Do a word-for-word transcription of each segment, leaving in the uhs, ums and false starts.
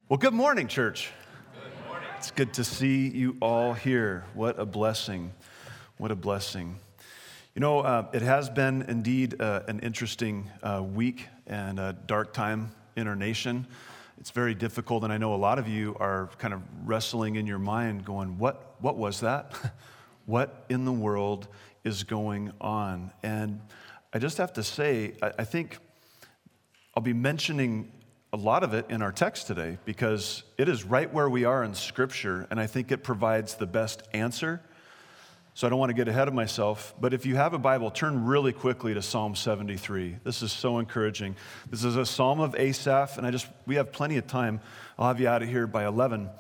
Well, good morning, church. Good morning. It's good to see you all here. What a blessing. What a blessing. You know, uh, it has been indeed uh, an interesting uh, week and a dark time in our nation. It's very difficult, and I know a lot of you are kind of wrestling in your mind going, what, what was that? What in the world is going on? And I just have to say, I, I think I'll be mentioning a lot of it in our text today because it is right where we are in Scripture, and I think it provides the best answer. So I don't want to get ahead of myself, but if you have a Bible, turn really quickly to Psalm seventy-three. This is so encouraging. This is a psalm of Asaph, and I just we have plenty of time. I'll have you out of here by eleven.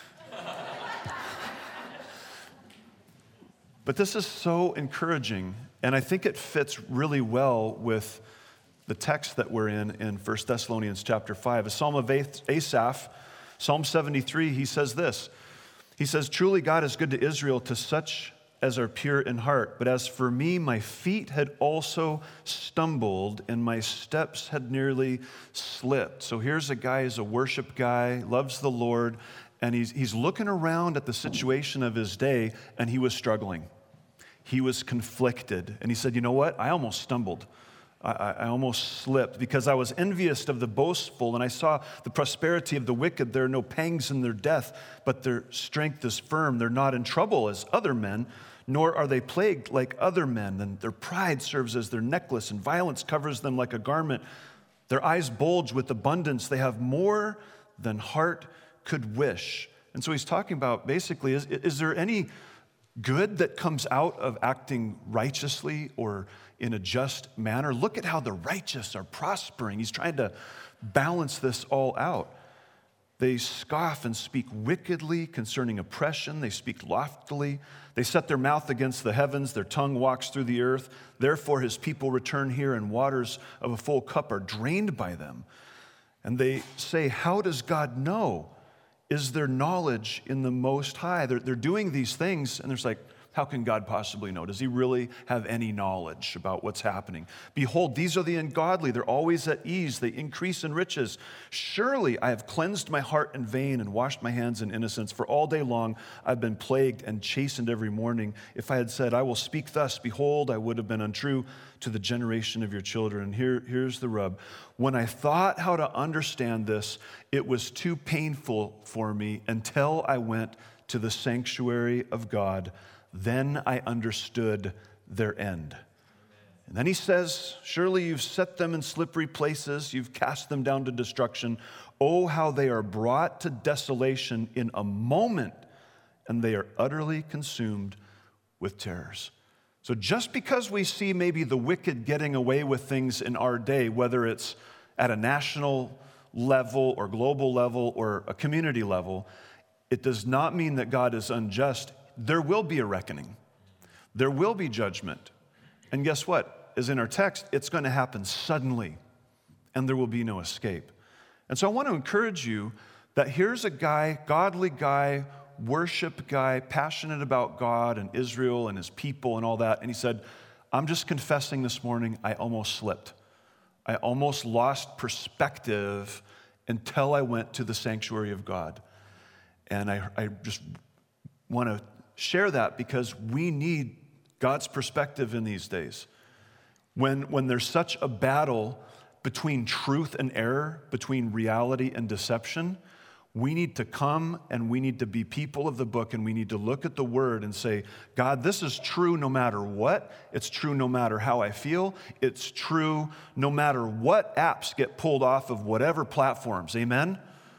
But this is so encouraging, and I think it fits really well with the text that we're in in First Thessalonians chapter five. A psalm of Asaph, Psalm seventy-three, he says this. He says, "Truly God is good to Israel, to such as are pure in heart. But as for me, my feet had also stumbled, and my steps had nearly slipped." So here's a guy who's a worship guy, loves the Lord, and he's, he's looking around at the situation of his day, and he was struggling. He was conflicted. And he said, you know what? I almost stumbled. I, I almost slipped because I was envious of the boastful, and I saw the prosperity of the wicked. There are no pangs in their death, but their strength is firm. They're not in trouble as other men, nor are they plagued like other men. And their pride serves as their necklace, and violence covers them like a garment. Their eyes bulge with abundance. They have more than heart could wish. And so he's talking about basically, is, is there any good that comes out of acting righteously or in a just manner? Look at how the righteous are prospering. He's trying to balance this all out. They scoff and speak wickedly concerning oppression. They speak loftily. They set their mouth against the heavens. Their tongue walks through the earth. Therefore his people return here, and waters of a full cup are drained by them. And they say, how does God know? Is there knowledge in the Most High? They're, they're doing these things, and there's like, how can God possibly know? Does he really have any knowledge about what's happening? Behold, these are the ungodly. They're always at ease. They increase in riches. Surely I have cleansed my heart in vain and washed my hands in innocence. For all day long I've been plagued and chastened every morning. If I had said, I will speak thus, behold, I would have been untrue to the generation of your children. And here, here's the rub. When I thought how to understand this, it was too painful for me until I went to the sanctuary of God. Then I understood their end. And then he says, surely you've set them in slippery places. You've cast them down to destruction. Oh, how they are brought to desolation in a moment, and they are utterly consumed with terrors. So just because we see maybe the wicked getting away with things in our day, whether it's at a national level or global level or a community level, it does not mean that God is unjust. There will be a reckoning. There will be judgment. And guess what? As in our text, it's going to happen suddenly, and there will be no escape. And so I want to encourage you that here's a guy, godly guy, worship guy, passionate about God and Israel and his people and all that. And he said, I'm just confessing this morning, I almost slipped. I almost lost perspective until I went to the sanctuary of God. And I, I just want to share that because we need God's perspective in these days. When, when there's such a battle between truth and error, between reality and deception, we need to come and we need to be people of the book, and we need to look at the word and say, God, this is true no matter what. It's true no matter how I feel. It's true no matter what apps get pulled off of whatever platforms. Amen?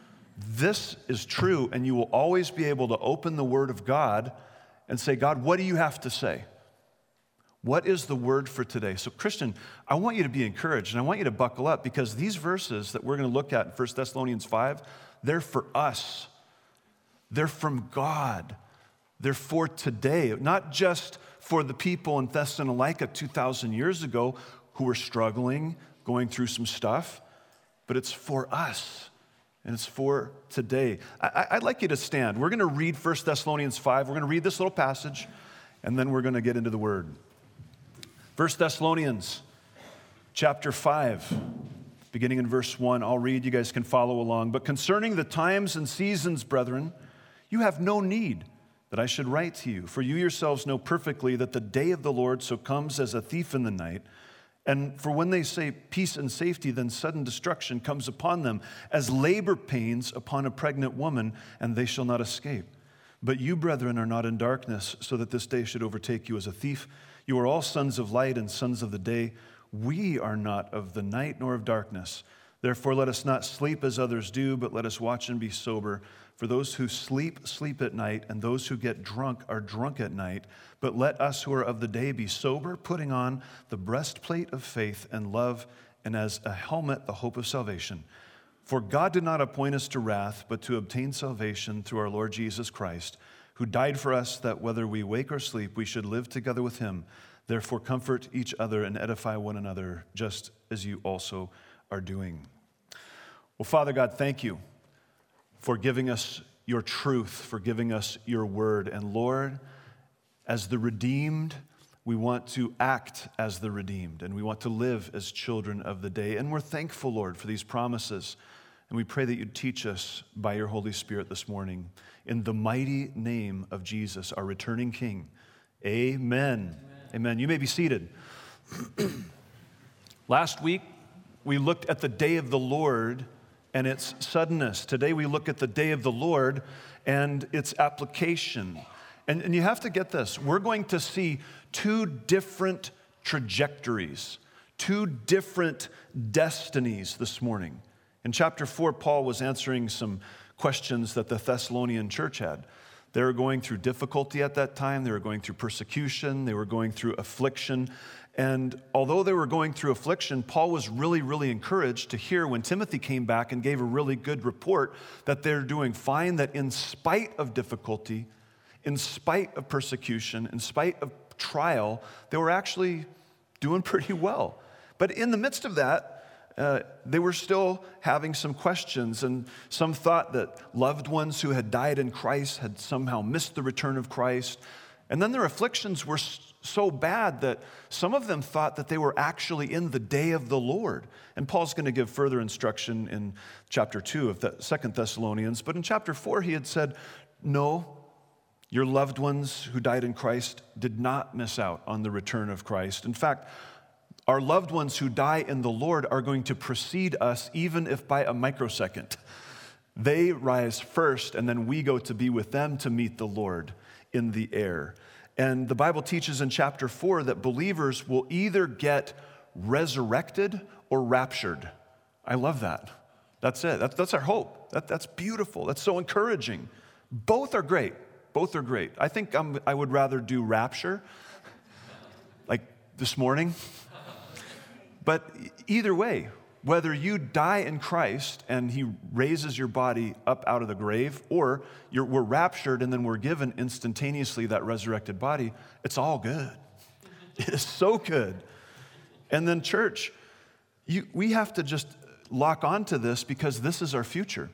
This is true, and you will always be able to open the word of God and say, God, what do you have to say? What is the word for today? So, Christian, I want you to be encouraged, and I want you to buckle up, because these verses that we're going to look at in First Thessalonians five, they're for us. They're from God. They're for today, not just for the people in Thessalonica two thousand years ago who were struggling, going through some stuff, but it's for us. And it's for today. I, I'd like you to stand. We're going to read First Thessalonians five. We're going to read this little passage, and then we're going to get into the word. First Thessalonians chapter five. beginning in verse one. I'll read, you guys can follow along. But concerning the times and seasons, brethren, you have no need that I should write to you, for you yourselves know perfectly that the day of the Lord so comes as a thief in the night. And for when they say peace and safety, then sudden destruction comes upon them, as labor pains upon a pregnant woman, and they shall not escape. But you, brethren, are not in darkness, so that this day should overtake you as a thief. You are all sons of light and sons of the day. We are not of the night nor of darkness. Therefore, let us not sleep as others do, but let us watch and be sober. For those who sleep, sleep at night, and those who get drunk are drunk at night. But let us who are of the day be sober, putting on the breastplate of faith and love, and as a helmet, the hope of salvation. For God did not appoint us to wrath, but to obtain salvation through our Lord Jesus Christ, who died for us, that whether we wake or sleep, we should live together with him. Therefore, comfort each other and edify one another, just as you also are doing. Well, Father God, thank you for giving us your truth, for giving us your word. And Lord, as the redeemed, we want to act as the redeemed, and we want to live as children of the day. And we're thankful, Lord, for these promises. And we pray that you'd teach us by your Holy Spirit this morning. In the mighty name of Jesus, our returning King. Amen. Amen. Amen. You may be seated. Last week, we looked at the day of the Lord and its suddenness. Today, we look at the day of the Lord and its application. And, and you have to get this. We're going to see two different trajectories, two different destinies this morning. In chapter four, Paul was answering some questions that the Thessalonian church had. They were going through difficulty at that time. They were going through persecution. They were going through affliction. And although they were going through affliction, Paul was really, really encouraged to hear when Timothy came back and gave a really good report that they're doing fine, that in spite of difficulty, in spite of persecution, in spite of trial, they were actually doing pretty well. But in the midst of that, uh, they were still having some questions, and some thought that loved ones who had died in Christ had somehow missed the return of Christ. And then their afflictions were so bad that some of them thought that they were actually in the day of the Lord. And Paul's going to give further instruction in chapter two of the Second Thessalonians. But in chapter four, he had said, no, your loved ones who died in Christ did not miss out on the return of Christ. In fact, our loved ones who die in the Lord are going to precede us, even if by a microsecond. They rise first, and then we go to be with them to meet the Lord in the air. And the Bible teaches in chapter four that believers will either get resurrected or raptured. I love that. That's it. That's, that's our hope. That, that's beautiful. That's so encouraging. Both are great. Both are great. I think I'm, I would rather do rapture, like this morning. But either way, whether you die in Christ and he raises your body up out of the grave, or you're, we're raptured and then we're given instantaneously that resurrected body, it's all good. It is so good. And then church, you, we have to just lock onto this because this is our future.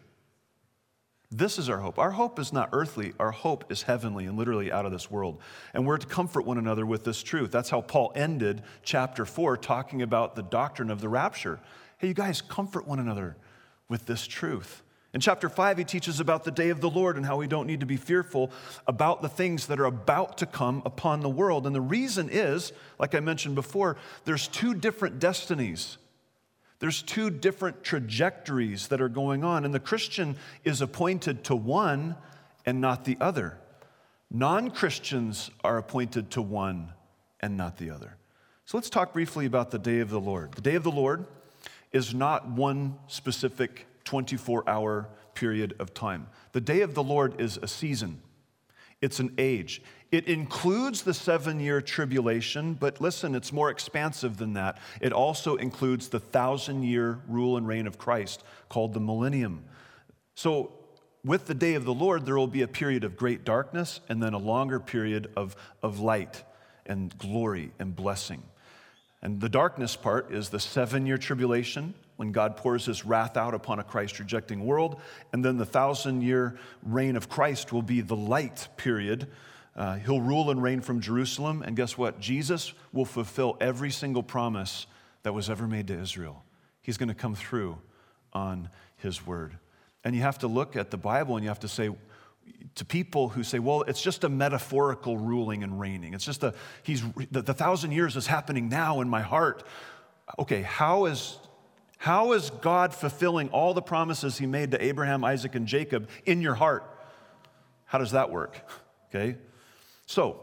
This is our hope. Our hope is not earthly. Our hope is heavenly and literally out of this world. And we're to comfort one another with this truth. That's how Paul ended chapter four, talking about the doctrine of the rapture. Hey, you guys, comfort one another with this truth. In chapter five, he teaches about the day of the Lord and how we don't need to be fearful about the things that are about to come upon the world. And the reason is, like I mentioned before, there's two different destinies. There's two different trajectories that are going on, and the Christian is appointed to one and not the other. Non-Christians are appointed to one and not the other. So let's talk briefly about the day of the Lord. The day of the Lord is not one specific twenty-four hour period of time. The day of the Lord is a season. It's an age. It includes the seven-year tribulation, but listen, it's more expansive than that. It also includes the thousand-year rule and reign of Christ called the millennium. So with the day of the Lord, there will be a period of great darkness and then a longer period of, of light and glory and blessing. And the darkness part is the seven-year tribulation, when God pours his wrath out upon a Christ-rejecting world. And then the thousand-year reign of Christ will be the light period. Uh, he'll rule and reign from Jerusalem. And guess what? Jesus will fulfill every single promise that was ever made to Israel. he's going to come through on his word. And you have to look at the Bible and you have to say, to people who say, well, it's just a metaphorical ruling and reigning. It's just a, he's, the, the thousand years is happening now in my heart. Okay, how is, how is God fulfilling all the promises he made to Abraham, Isaac, and Jacob in your heart? How does that work? Okay, so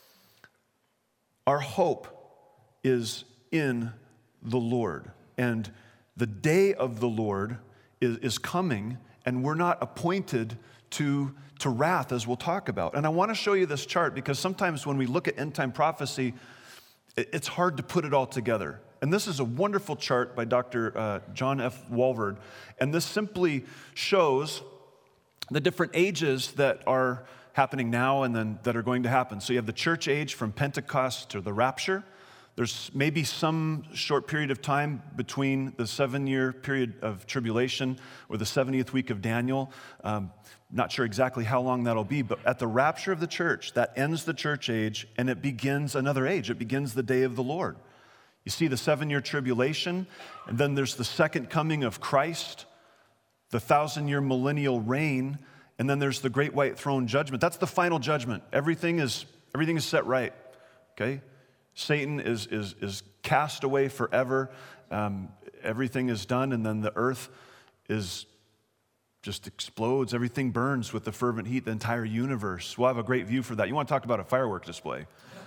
our hope is in the Lord. And the day of the Lord is, is coming, and we're not appointed to, to wrath, as we'll talk about. And I want to show you this chart because sometimes when we look at end-time prophecy, it, it's hard to put it all together. And this is a wonderful chart by Doctor Uh, John F. Walvoord. And this simply shows the different ages that are happening now and then that are going to happen. So you have the church age from Pentecost to the rapture. There's maybe some short period of time between the seven-year period of tribulation or the seventieth week of Daniel. Um, not sure exactly how long that'll be, but at the rapture of the church, that ends the church age and it begins another age. It begins the day of the Lord. You see the seven-year tribulation, and then there's the second coming of Christ, the thousand-year millennial reign, and then there's the great white throne judgment. That's the final judgment. Everything is, everything is set right, okay? Satan is, is, is cast away forever. Um, everything is done, and then the earth is just explodes. Everything burns with the fervent heat, the entire universe. We'll have a great view for that. You want to talk about a firework display?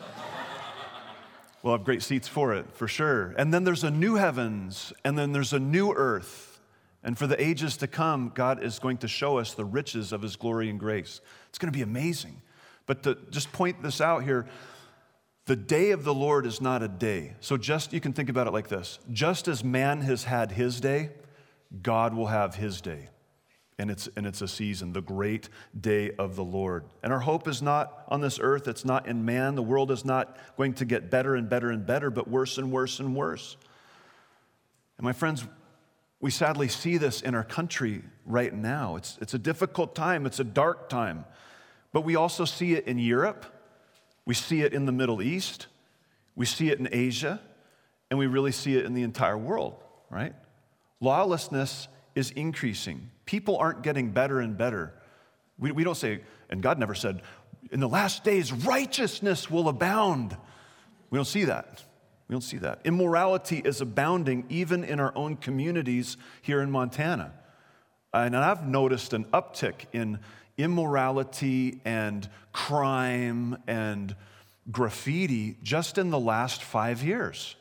We'll have great seats for it, for sure. And then there's a new heavens, and then there's a new earth. And for the ages to come, God is going to show us the riches of his glory and grace. It's going to be amazing. But to just point this out here, the day of the Lord is not a day. So just, you can think about it like this. Just as man has had his day, God will have his day. And it's, and it's a season, the great day of the Lord. And our hope is not on this earth. It's not in man. The world is not going to get better and better and better, but worse and worse and worse. And my friends, we sadly see this in our country right now. It's, it's a difficult time. It's a dark time. But we also see it in Europe. We see it in the Middle East. We see it in Asia. And we really see it in the entire world, right? Lawlessness is increasing. People aren't getting better and better. We, we don't say, and God never said, in the last days, righteousness will abound. We don't see that. We don't see that. Immorality is abounding even in our own communities here in Montana. And I've noticed an uptick in immorality and crime and graffiti just in the last five years.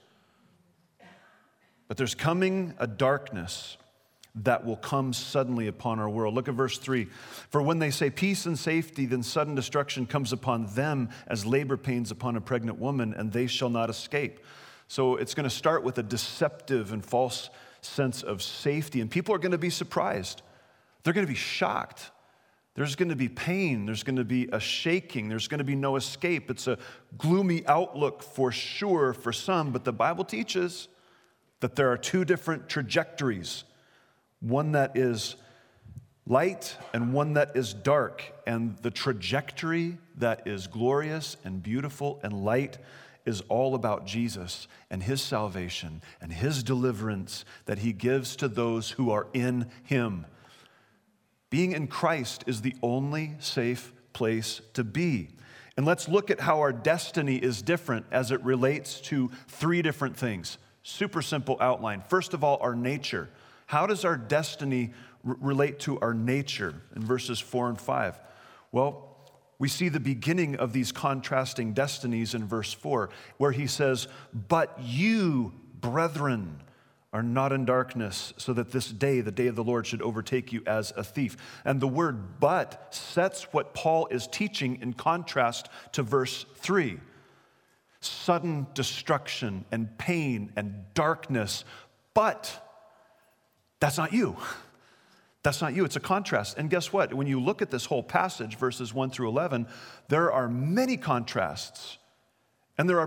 But there's coming a darkness that will come suddenly upon our world. Look at verse three. For when they say peace and safety, then sudden destruction comes upon them as labor pains upon a pregnant woman, and they shall not escape. So it's going to start with a deceptive and false sense of safety, and people are going to be surprised. They're going to be shocked. There's going to be pain. There's going to be a shaking. There's going to be no escape. It's a gloomy outlook for sure for some, but the Bible teaches that there are two different trajectories. One that is light and one that is dark. And the trajectory that is glorious and beautiful and light is all about Jesus and his salvation and his deliverance that he gives to those who are in him. Being in Christ is the only safe place to be. And let's look at how our destiny is different as it relates to three different things. Super simple outline. First of all, our nature. How does our destiny r- relate to our nature in verses four and five? Well, we see the beginning of these contrasting destinies in verse four, where he says, but you, brethren, are not in darkness, so that this day, the day of the Lord, should overtake you as a thief. And the word but sets what Paul is teaching in contrast to verse three. Sudden destruction and pain and darkness, but that's not you. That's not you. It's a contrast. And guess what? When you look at this whole passage, verses one through eleven, there are many contrasts. And there are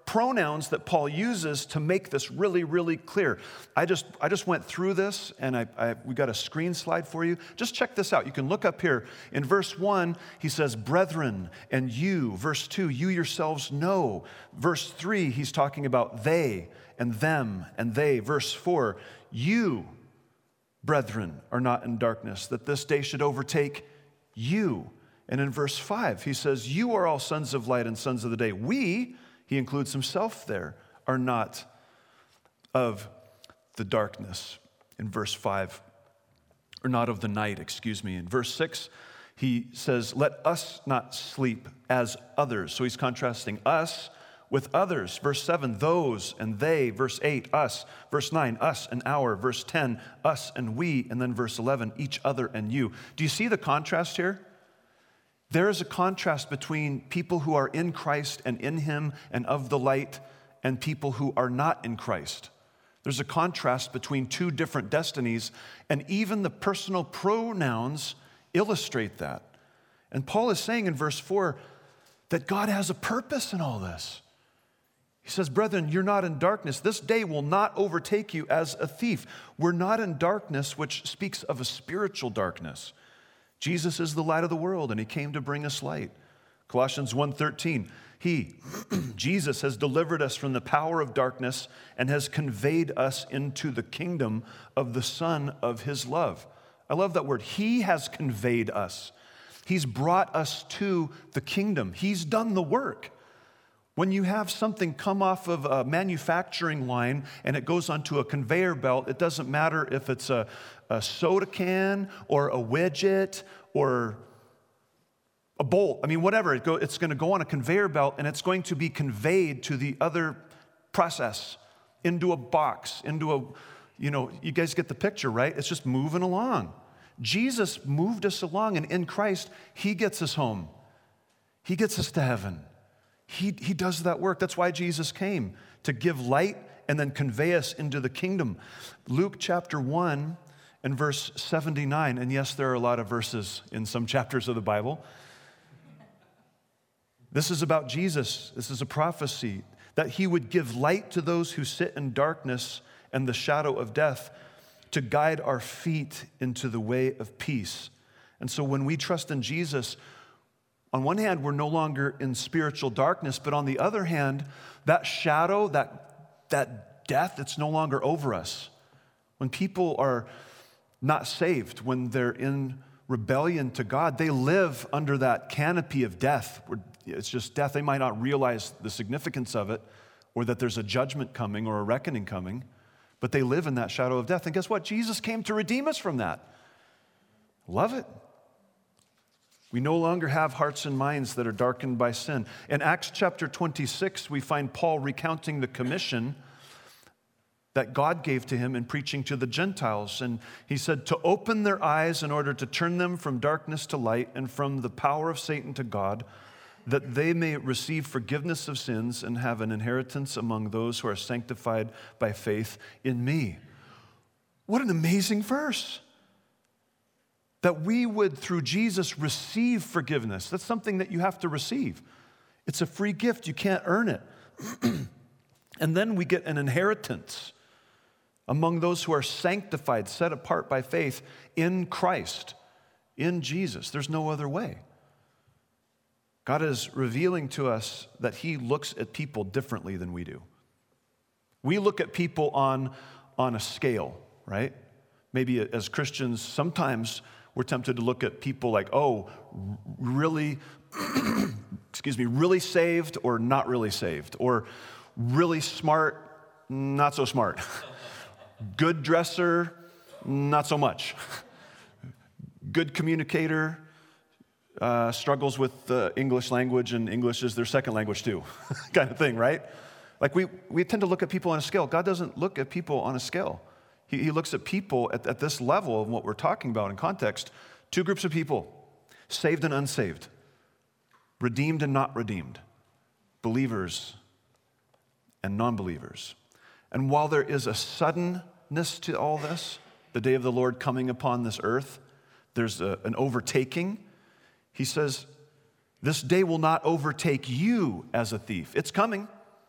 pronouns that Paul uses to make this really, really clear. I just, I just went through this, and I, I, we got a screen slide for you. Just check this out. You can look up here. In verse one, he says, brethren, and you. Verse two, you yourselves know. Verse three, he's talking about they, and them, and they. Verse four, you, brethren, are not in darkness, that this day should overtake you. And in verse five, he says, you are all sons of light and sons of the day. We, he includes himself there, are not of the darkness. In verse five, or not of the night, excuse me. In verse six, he says, let us not sleep as others. So he's contrasting us with others. Verse seven, those and they. Verse eight, us. Verse nine, us and our. Verse ten, us and we. And then verse eleven, each other and you. Do you see the contrast here? There is a contrast between people who are in Christ and in him and of the light and people who are not in Christ. There's a contrast between two different destinies, and even the personal pronouns illustrate that. And Paul is saying in verse four that God has a purpose in all this. He says, brethren, you're not in darkness. This day will not overtake you as a thief. We're not in darkness, which speaks of a spiritual darkness. Jesus is the light of the world, and he came to bring us light. Colossians one thirteen, he, Jesus, has delivered us from the power of darkness and has conveyed us into the kingdom of the Son of his love. I love that word. He has conveyed us. He's brought us to the kingdom. He's done the work. When you have something come off of a manufacturing line and it goes onto a conveyor belt, it doesn't matter if it's a, a soda can or a widget or a bolt. I mean, whatever. It go, it's going to go on a conveyor belt and it's going to be conveyed to the other process, into a box, into a, you know, you guys get the picture, right? It's just moving along. Jesus moved us along, and in Christ, he gets us home. He gets us to heaven. He, he does that work. That's why Jesus came, to give light and then convey us into the kingdom. Luke chapter one and verse seventy-nine, and yes, there are a lot of verses in some chapters of the Bible. This is about Jesus. This is a prophecy that he would give light to those who sit in darkness and the shadow of death, to guide our feet into the way of peace. And so when we trust in Jesus, on one hand, we're no longer in spiritual darkness, but on the other hand, that shadow, that, that death, it's no longer over us. When people are not saved, when they're in rebellion to God, they live under that canopy of death. It's just death. They might not realize the significance of it, or that there's a judgment coming or a reckoning coming, but they live in that shadow of death. And guess what? Jesus came to redeem us from that. Love it. We no longer have hearts and minds that are darkened by sin. In Acts chapter twenty-six, we find Paul recounting the commission that God gave to him in preaching to the Gentiles. And he said, to open their eyes in order to turn them from darkness to light and from the power of Satan to God, that they may receive forgiveness of sins and have an inheritance among those who are sanctified by faith in me. What an amazing verse. That we would, through Jesus, receive forgiveness. That's something that you have to receive. It's a free gift. You can't earn it. And then we get an inheritance among those who are sanctified, set apart by faith in Christ, in Jesus. There's no other way. God is revealing to us that he looks at people differently than we do. We look at people on, on a scale, right? Maybe as Christians, sometimes we're tempted to look at people like, oh, really, excuse me, really saved or not really saved, or really smart, not so smart, good dresser, not so much, good communicator, uh, struggles with the English language, and English is their second language too, kind of thing, right? Like we, we tend to look at people on a scale. God doesn't look at people on a scale. He, he looks at people at, at this level of what we're talking about in context. Two groups of people, saved and unsaved, redeemed and not redeemed, believers and non-believers. And while there is a suddenness to all this, the day of the Lord coming upon this earth, there's a, an overtaking. He says, this day will not overtake you as a thief. It's coming.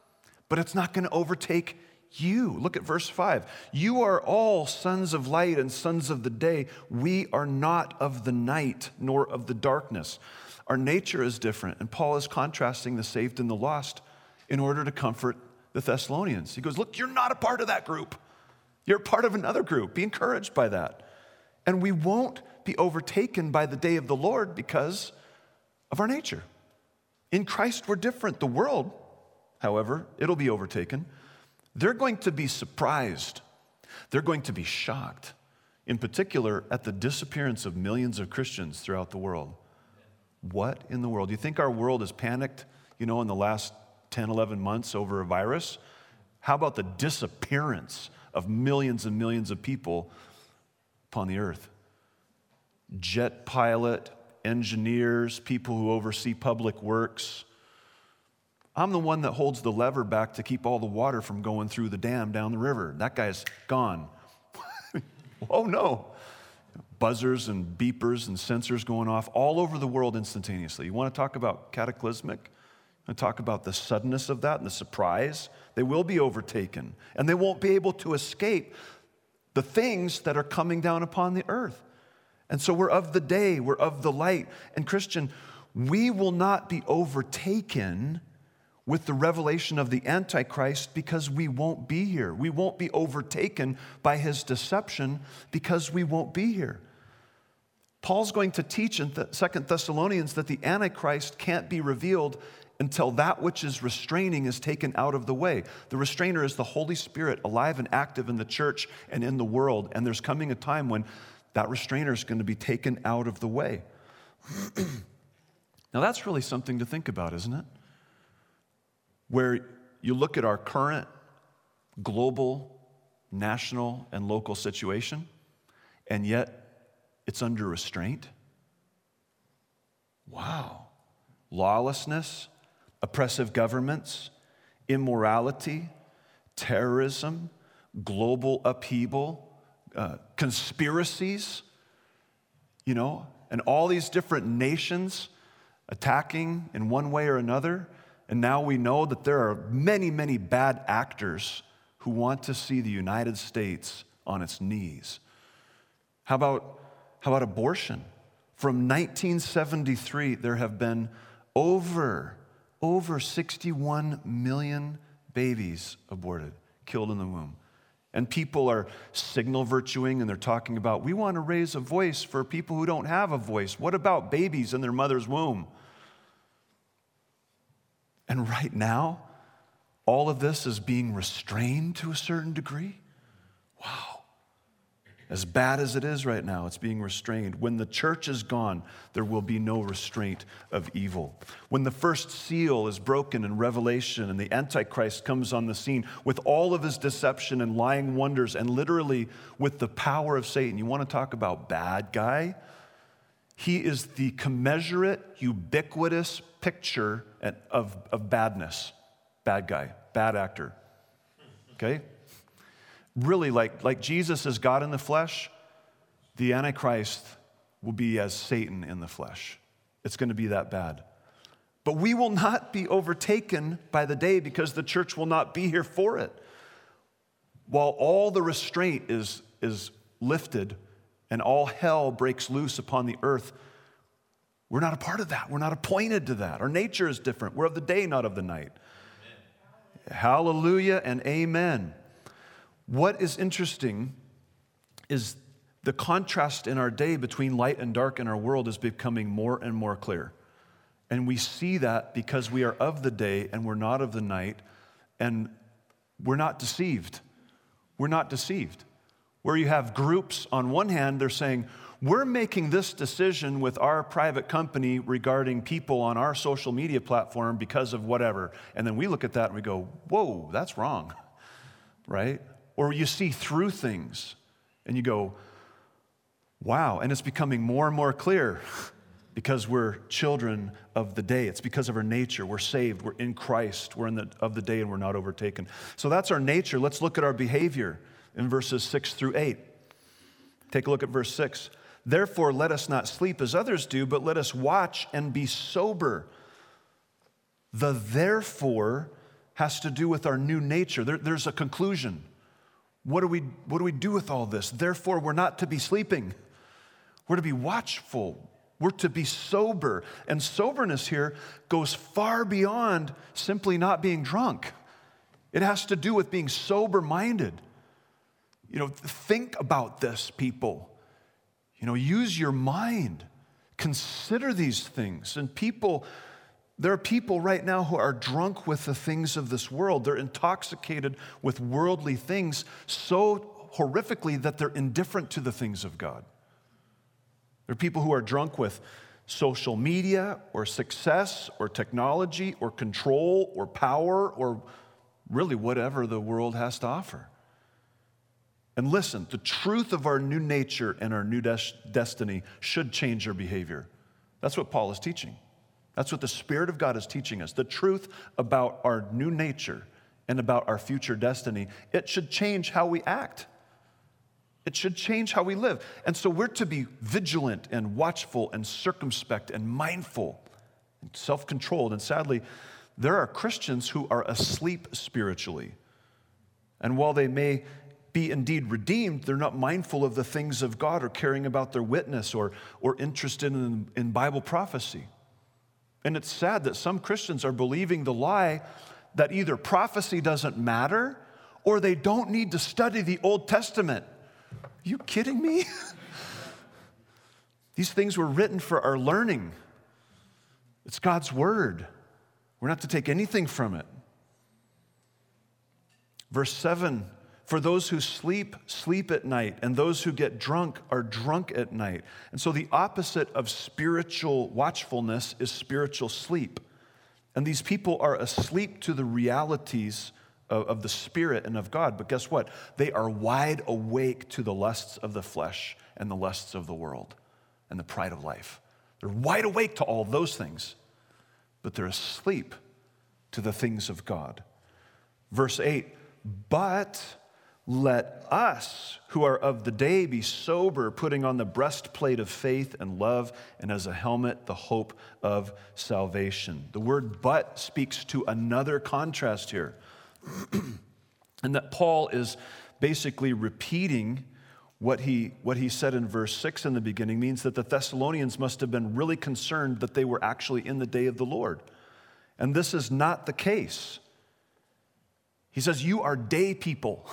but it's not going to overtake you. Look at verse five. You are all sons of light and sons of the day. We are not of the night nor of the darkness. Our nature is different, and Paul is contrasting the saved and the lost in order to comfort the Thessalonians. He goes, look, you're not a part of that group. You're part of another group. Be encouraged by that. And we won't be overtaken by the day of the Lord because of our nature. In Christ, we're different. The world, however, it'll be overtaken. They're going to be surprised. They're going to be shocked, in particular, at the disappearance of millions of Christians throughout the world. What in the world? Do you think our world is panicked, you know, in the last ten, eleven months over a virus? How about the disappearance of millions and millions of people upon the earth? Jet pilot, engineers, people who oversee public works. I'm the one that holds the lever back to keep all the water from going through the dam down the river. That guy's gone. Oh no. Buzzers and beepers and sensors going off all over the world instantaneously. You want to talk about cataclysmic? You want to talk about the suddenness of that and the surprise? They will be overtaken, and they won't be able to escape the things that are coming down upon the earth. And so we're of the day, we're of the light. And Christian, we will not be overtaken with the revelation of the Antichrist because we won't be here. We won't be overtaken by his deception because we won't be here. Paul's going to teach in Second Thessalonians that the Antichrist can't be revealed until that which is restraining is taken out of the way. The restrainer is the Holy Spirit, alive and active in the church and in the world. And there's coming a time when that restrainer is going to be taken out of the way. Now that's really something to think about, isn't it? Where you look at our current global, national, and local situation, and yet it's under restraint. Wow. Lawlessness, oppressive governments, immorality, terrorism, global upheaval, uh, conspiracies, you know, and all these different nations attacking in one way or another. And now we know that there are many, many bad actors who want to see the United States on its knees. How about, how about abortion? From nineteen seventy-three, there have been over, over sixty-one million babies aborted, killed in the womb. And people are signal virtuing, and they're talking about, we want to raise a voice for people who don't have a voice. What about babies in their mother's womb? And right now, all of this is being restrained to a certain degree. Wow. As bad as it is right now, it's being restrained. When the church is gone, there will be no restraint of evil. When the first seal is broken in Revelation and the Antichrist comes on the scene with all of his deception and lying wonders and literally with the power of Satan, you want to talk about bad guy? He is the commensurate, ubiquitous picture of, of badness. Bad guy, bad actor. Okay? Really, like, like Jesus is God in the flesh, the Antichrist will be as Satan in the flesh. It's going to be that bad. But we will not be overtaken by the day because the church will not be here for it. While all the restraint is, is lifted and all hell breaks loose upon the earth, we're not a part of that. We're not appointed to that. Our nature is different. We're of the day, not of the night. Amen. Hallelujah and amen. What is interesting is the contrast in our day between light and dark in our world is becoming more and more clear. And we see that because we are of the day and we're not of the night, and we're not deceived. We're not deceived. Where you have groups, on one hand, they're saying, we're making this decision with our private company regarding people on our social media platform because of whatever. And then we look at that and we go, whoa, that's wrong, right? Or you see through things and you go, wow. And it's becoming more and more clear because we're children of the day. It's because of our nature. We're saved. We're in Christ. We're in the of the day and we're not overtaken. So that's our nature. Let's look at our behavior in verses six through eight. Take a look at verse six. Therefore, let us not sleep as others do, but let us watch and be sober. The therefore has to do with our new nature. There, there's a conclusion. What do we, what do we do with all this? Therefore, we're not to be sleeping. We're to be watchful. We're to be sober. And soberness here goes far beyond simply not being drunk. It has to do with being sober-minded. You know, think about this, people. You know, use your mind. Consider these things. And people, there are people right now who are drunk with the things of this world. They're intoxicated with worldly things so horrifically that they're indifferent to the things of God. There are people who are drunk with social media or success or technology or control or power or really whatever the world has to offer. And listen, the truth of our new nature and our new des- destiny should change our behavior. That's what Paul is teaching. That's what the Spirit of God is teaching us. The truth about our new nature and about our future destiny, it should change how we act. It should change how we live. And so we're to be vigilant and watchful and circumspect and mindful and self-controlled. And sadly, there are Christians who are asleep spiritually. And while they may be indeed redeemed, they're not mindful of the things of God or caring about their witness or, or interested in, in Bible prophecy. And it's sad that some Christians are believing the lie that either prophecy doesn't matter or they don't need to study the Old Testament. Are you kidding me? These things were written for our learning. It's God's word. We're not to take anything from it. Verse seven, for those who sleep, sleep at night, and those who get drunk are drunk at night. And so the opposite of spiritual watchfulness is spiritual sleep. And these people are asleep to the realities of, of the Spirit and of God. But guess what? They are wide awake to the lusts of the flesh and the lusts of the world and the pride of life. They're wide awake to all those things, but they're asleep to the things of God. Verse eight, but let us who are of the day be sober, putting on the breastplate of faith and love, and as a helmet, the hope of salvation. The word but speaks to another contrast here. And that Paul is basically repeating what he, what he said in verse six in the beginning, means that the Thessalonians must have been really concerned that they were actually in the day of the Lord. And this is not the case. He says, you are day people.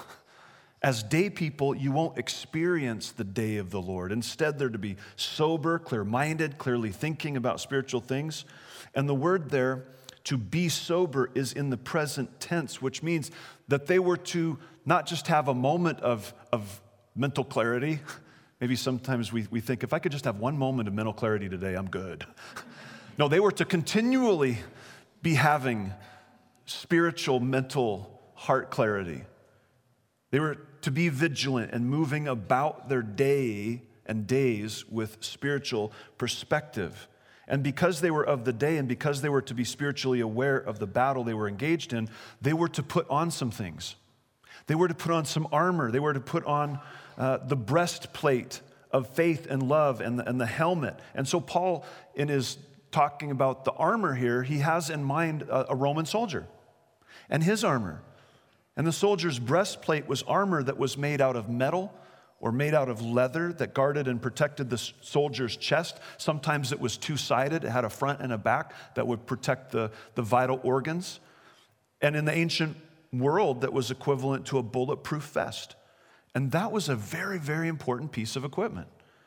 As day people, you won't experience the day of the Lord. Instead, they're to be sober, clear-minded, clearly thinking about spiritual things. And the word there, to be sober, is in the present tense, which means that they were to not just have a moment of, of mental clarity. Maybe sometimes we, we think, if I could just have one moment of mental clarity today, I'm good. No, they were to continually be having spiritual, mental, heart clarity. They were to be vigilant and moving about their day and days with spiritual perspective. And because they were of the day and because they were to be spiritually aware of the battle they were engaged in, they were to put on some things. They were to put on some armor. They were to put on uh, the breastplate of faith and love and the, and the helmet. And so Paul, in his talking about the armor here, he has in mind a, a Roman soldier and his armor. And the soldier's breastplate was armor that was made out of metal or made out of leather that guarded and protected the soldier's chest. Sometimes it was two-sided. It had a front and a back that would protect the, the vital organs. And in the ancient world, that was equivalent to a bulletproof vest. And that was a very, very important piece of equipment.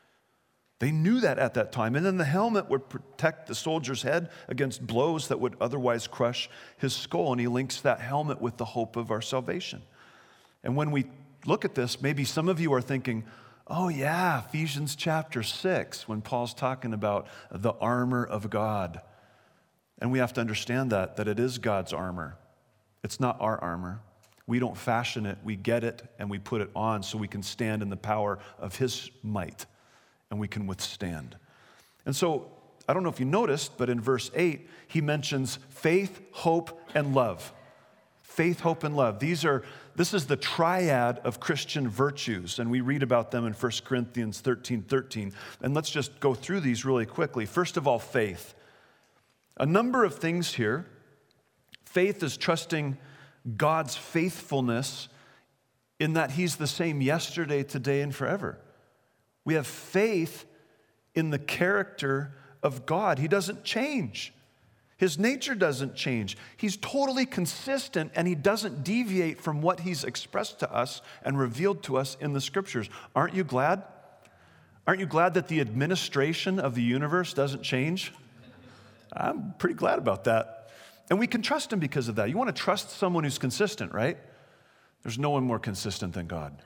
They knew that at that time. And then the helmet would protect the soldier's head against blows that would otherwise crush his skull. And he links that helmet with the hope of our salvation. And when we look at this, maybe some of you are thinking, oh yeah, Ephesians chapter six, when Paul's talking about the armor of God. And we have to understand that, that it is God's armor. It's not our armor. We don't fashion it, we get it, and we put it on so we can stand in the power of his might. And we can withstand. And so, I don't know if you noticed, but in verse eight, he mentions faith, hope, and love. Faith, hope, and love. These are, this is the triad of Christian virtues, and we read about them in First Corinthians thirteen thirteen. And let's just go through these really quickly. First of all, faith. A number of things here. Faith is trusting God's faithfulness in that he's the same yesterday, today, and forever. We have faith in the character of God. He doesn't change. His nature doesn't change. He's totally consistent, and he doesn't deviate from what he's expressed to us and revealed to us in the scriptures. Aren't you glad? Aren't you glad that the administration of the universe doesn't change? I'm pretty glad about that. And we can trust him because of that. You want to trust someone who's consistent, right? There's no one more consistent than God.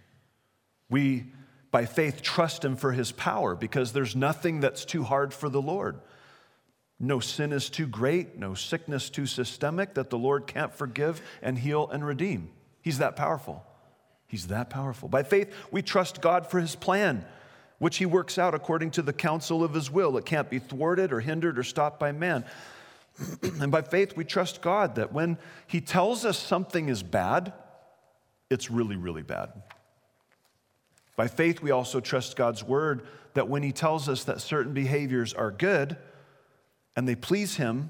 We, by faith, trust him for his power because there's nothing that's too hard for the Lord. No sin is too great, no sickness too systemic that the Lord can't forgive and heal and redeem. He's that powerful. He's that powerful. By faith, we trust God for his plan, which he works out according to the counsel of his will. It can't be thwarted or hindered or stopped by man. And by faith, we trust God that when he tells us something is bad, it's really, really bad. By faith, we also trust God's word that when he tells us that certain behaviors are good and they please him,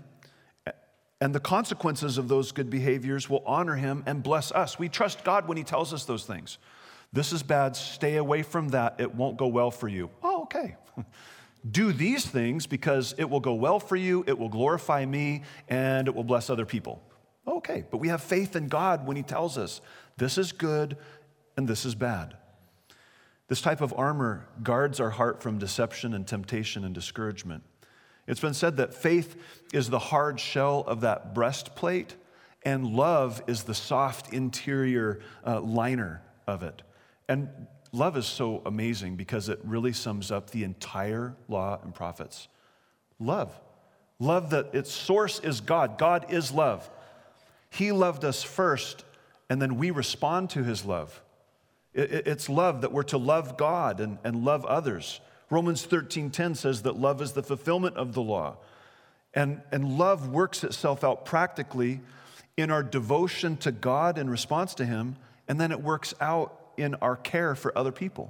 and the consequences of those good behaviors will honor him and bless us. We trust God when he tells us those things. This is bad, stay away from that, it won't go well for you. Oh, okay. Do these things because it will go well for you, it will glorify me, and it will bless other people. Okay, but we have faith in God when he tells us this is good and this is bad. This type of armor guards our heart from deception and temptation and discouragement. It's been said that faith is the hard shell of that breastplate, and love is the soft interior uh, liner of it. And love is so amazing because it really sums up the entire law and prophets. Love. Love that its source is God. God is love. He loved us first, and then we respond to his love. It's love that we're to love God and, and love others. Romans thirteen ten says that love is the fulfillment of the law. And, and love works itself out practically in our devotion to God in response to him, and then it works out in our care for other people.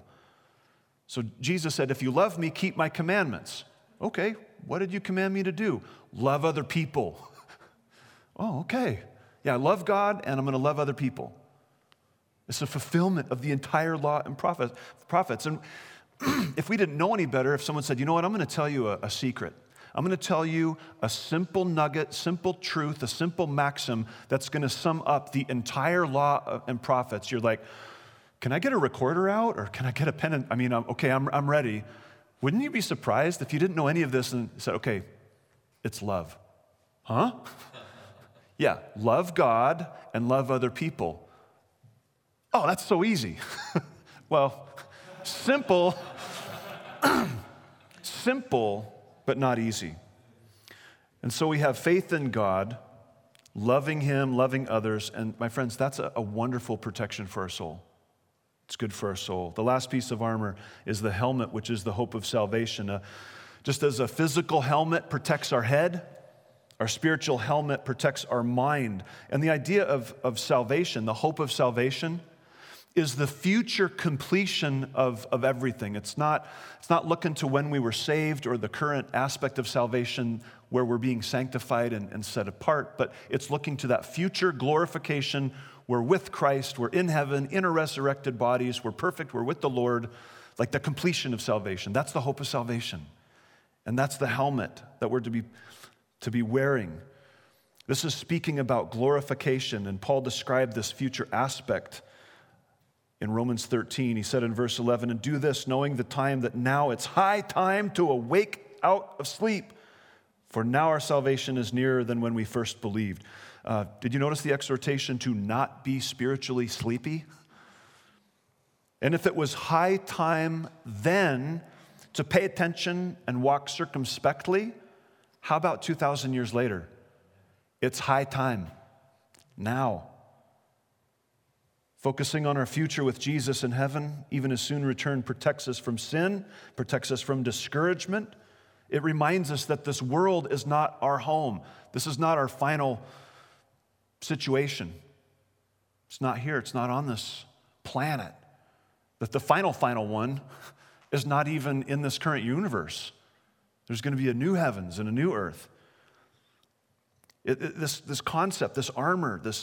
So Jesus said, if you love me, keep my commandments. Okay, what did you command me to do? Love other people. Oh, okay. Yeah, I love God, and I'm going to love other people. It's a fulfillment of the entire law and prophets. And if we didn't know any better, if someone said, you know what, I'm going to tell you a, a secret. I'm going to tell you a simple nugget, simple truth, a simple maxim that's going to sum up the entire law and prophets. You're like, can I get a recorder out, or can I get a pen? And, I mean, I'm, okay, I'm, I'm ready. Wouldn't you be surprised if you didn't know any of this and said, okay, it's love? Huh? Yeah, love God and love other people. Oh, that's so easy. Well, simple, simple, but not easy. And so we have faith in God, loving him, loving others, and my friends, that's a, a wonderful protection for our soul. It's good for our soul. The last piece of armor is the helmet, which is the hope of salvation. Uh, just as a physical helmet protects our head, our spiritual helmet protects our mind. And the idea of, of salvation, the hope of salvation, is the future completion of, of everything. It's not, it's not looking to when we were saved or the current aspect of salvation where we're being sanctified and, and set apart, but it's looking to that future glorification. We're with Christ, we're in heaven, in our resurrected bodies, we're perfect, we're with the Lord, like the completion of salvation. That's the hope of salvation. And that's the helmet that we're to be, to be wearing. This is speaking about glorification, and Paul described this future aspect in Romans thirteen. He said in verse eleven, and do this, knowing the time that now it's high time to awake out of sleep, for now our salvation is nearer than when we first believed. Uh, did you notice the exhortation to not be spiritually sleepy? And if it was high time then to pay attention and walk circumspectly, how about two thousand years later? It's high time now. Focusing on our future with Jesus in heaven, even his soon return, protects us from sin, protects us from discouragement. It reminds us that this world is not our home. This is not our final situation. It's not here. It's not on this planet. That the final, final one is not even in this current universe. There's going to be a new heavens and a new earth. It, it, this, this concept, this armor, this,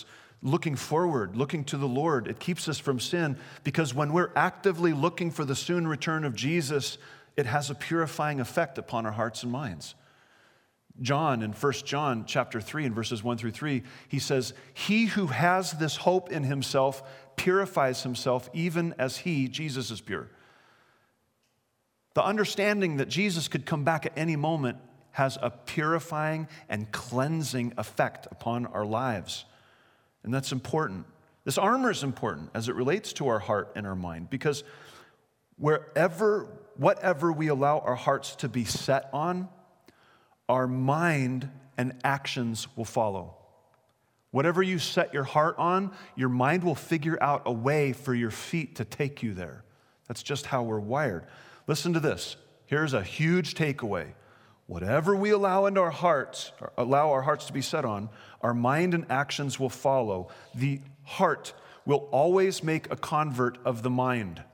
looking forward, looking to the Lord. It keeps us from sin because when we're actively looking for the soon return of Jesus, it has a purifying effect upon our hearts and minds. John, in First John chapter three, in verses one through three, he says, "He who has this hope in himself purifies himself even as he, Jesus, is pure." The understanding that Jesus could come back at any moment has a purifying and cleansing effect upon our lives. And that's important. This armor is important as it relates to our heart and our mind, because wherever, whatever we allow our hearts to be set on, our mind and actions will follow. Whatever you set your heart on, your mind will figure out a way for your feet to take you there. That's just how we're wired. Listen to this. Here's a huge takeaway. Whatever we allow into our hearts, or allow our hearts to be set on, our mind and actions will follow. The heart will always make a convert of the mind.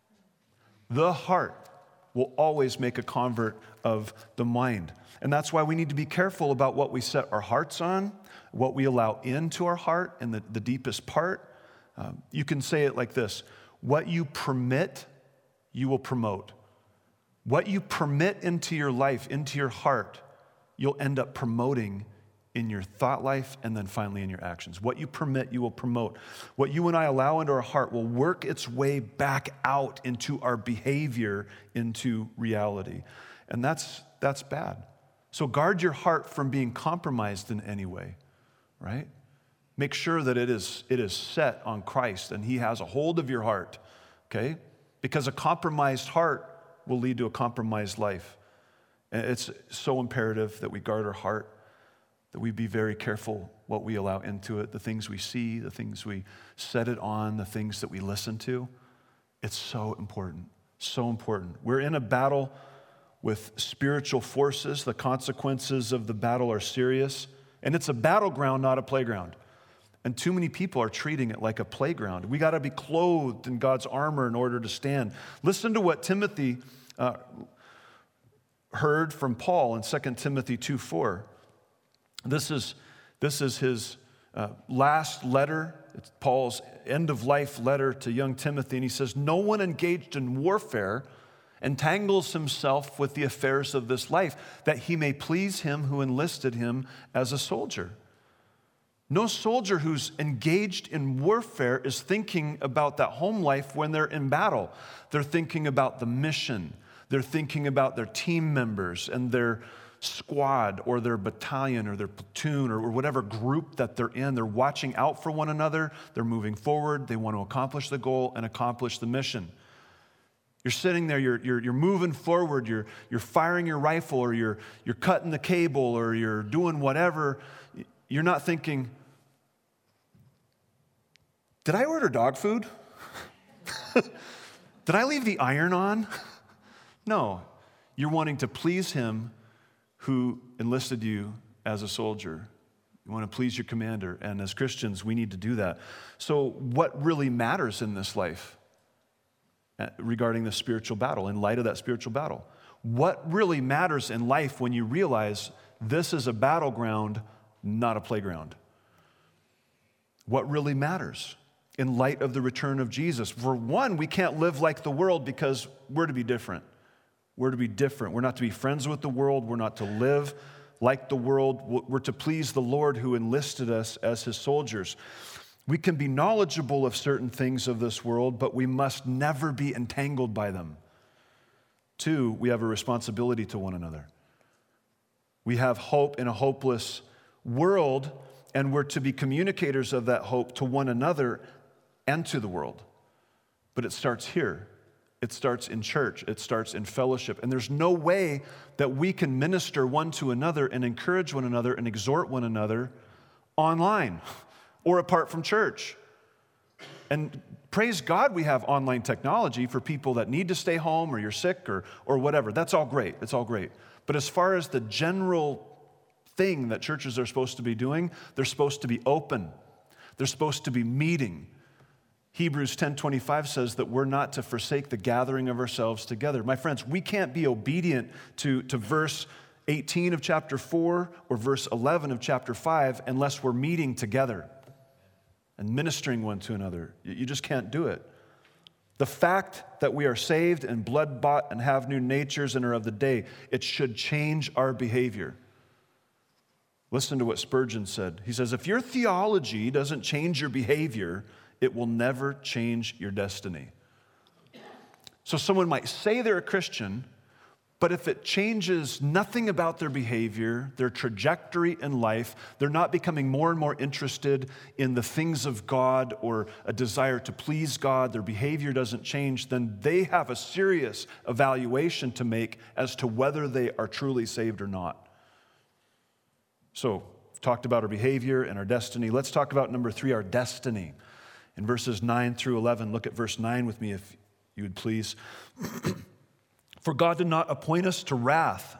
The heart will always make a convert of the mind. And that's why we need to be careful about what we set our hearts on, what we allow into our heart in the, the deepest part. Um, you can say it like this: what you permit, you will promote. What you permit into your life, into your heart, you'll end up promoting in your thought life and then finally in your actions. What you permit, you will promote. What you and I allow into our heart will work its way back out into our behavior, into reality. And that's that's bad. So guard your heart from being compromised in any way, right? Make sure that it is, it is set on Christ and He has a hold of your heart, okay? Because a compromised heart will lead to a compromised life. And it's so imperative that we guard our heart, that we be very careful what we allow into it, the things we see, the things we set it on, the things that we listen to. It's so important, so important. We're in a battle with spiritual forces. The consequences of the battle are serious. And it's a battleground, not a playground. And too many people are treating it like a playground. We got to be clothed in God's armor in order to stand. Listen to what Timothy uh, heard from Paul in Second Timothy two four. This is, this is his uh, last letter. It's Paul's end-of-life letter to young Timothy. And he says, "No one engaged in warfare entangles himself with the affairs of this life, that he may please him who enlisted him as a soldier." No soldier who's engaged in warfare is thinking about that home life when they're in battle. They're thinking about the mission. They're thinking about their team members and their squad or their battalion or their platoon or whatever group that they're in. They're watching out for one another. They're moving forward. They want to accomplish the goal and accomplish the mission. You're sitting there, you're, you're, you're moving forward, you're, you're firing your rifle, or you're, you're cutting the cable, or you're doing whatever. You're not thinking, did I order dog food? Did I leave the iron on? No. You're wanting to please Him who enlisted you as a soldier. You want to please your commander. And as Christians, we need to do that. So what really matters in this life regarding the spiritual battle, in light of that spiritual battle? What really matters in life when you realize this is a battleground, not a playground? What really matters in light of the return of Jesus? For one, we can't live like the world because we're to be different. We're to be different. We're not to be friends with the world. We're not to live like the world. We're to please the Lord who enlisted us as His soldiers. We can be knowledgeable of certain things of this world, but we must never be entangled by them. Two, we have a responsibility to one another. We have hope in a hopeless world, and we're to be communicators of that hope to one another and to the world. But it starts here. It starts in church. It starts in fellowship. And there's no way that we can minister one to another and encourage one another and exhort one another online or apart from church. And praise God we have online technology for people that need to stay home or you're sick or, or whatever. That's all great. It's all great. But as far as the general thing that churches are supposed to be doing, they're supposed to be open. They're supposed to be meeting. Hebrews ten twenty-five says that we're not to forsake the gathering of ourselves together. My friends, we can't be obedient to, to verse eighteen of chapter four or verse eleven of chapter five unless we're meeting together. and ministering one to another. You just can't do it. The fact that we are saved and blood-bought and have new natures and are of the day, it should change our behavior. Listen to what Spurgeon said. He says, if your theology doesn't change your behavior, it will never change your destiny. So someone might say they're a Christian, but if it changes nothing about their behavior, their trajectory in life, they're not becoming more and more interested in the things of God or a desire to please God, their behavior doesn't change, then they have a serious evaluation to make as to whether they are truly saved or not. So, we've talked about our behavior and our destiny. Let's talk about number three, our destiny. In verses nine through eleven, look at verse nine with me if you would please. For God did not appoint us to wrath,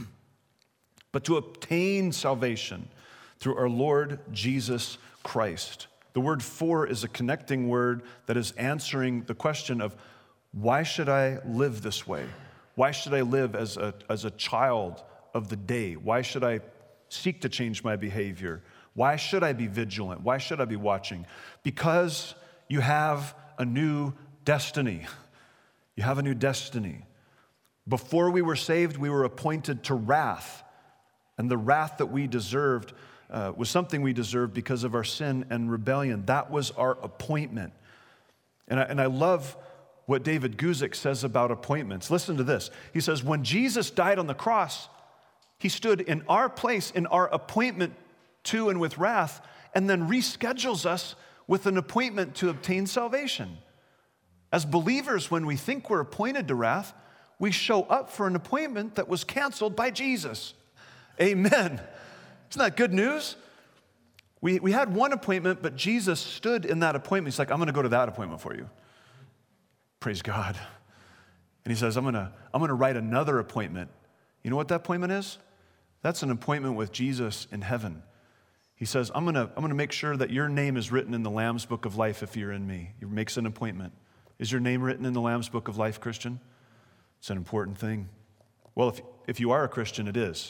but to obtain salvation through our Lord Jesus Christ. The word for is a connecting word that is answering the question of, why should I live this way? Why should I live as a, as a child of the day? Why should I seek to change my behavior? Why should I be vigilant? Why should I be watching? Because you have a new destiny. You have a new destiny. Before we were saved, we were appointed to wrath. And the wrath that we deserved uh, was something we deserved because of our sin and rebellion. That was our appointment. And I, and I love what David Guzik says about appointments. Listen to this. He says, when Jesus died on the cross, he stood in our place, in our appointment to and with wrath, and then reschedules us with an appointment to obtain salvation. As believers, when we think we're appointed to wrath, we show up for an appointment that was canceled by Jesus. Amen. Isn't that good news? We, we had one appointment, but Jesus stood in that appointment. He's like, I'm going to go to that appointment for you. Praise God. And he says, I'm going to, I'm going to write another appointment. You know what that appointment is? That's an appointment with Jesus in heaven. He says, I'm going to, I'm going to make sure that your name is written in the Lamb's Book of Life if you're in me. He makes an appointment. Is your name written in the Lamb's Book of Life, Christian? It's an important thing. Well, if, if you are a Christian, it is.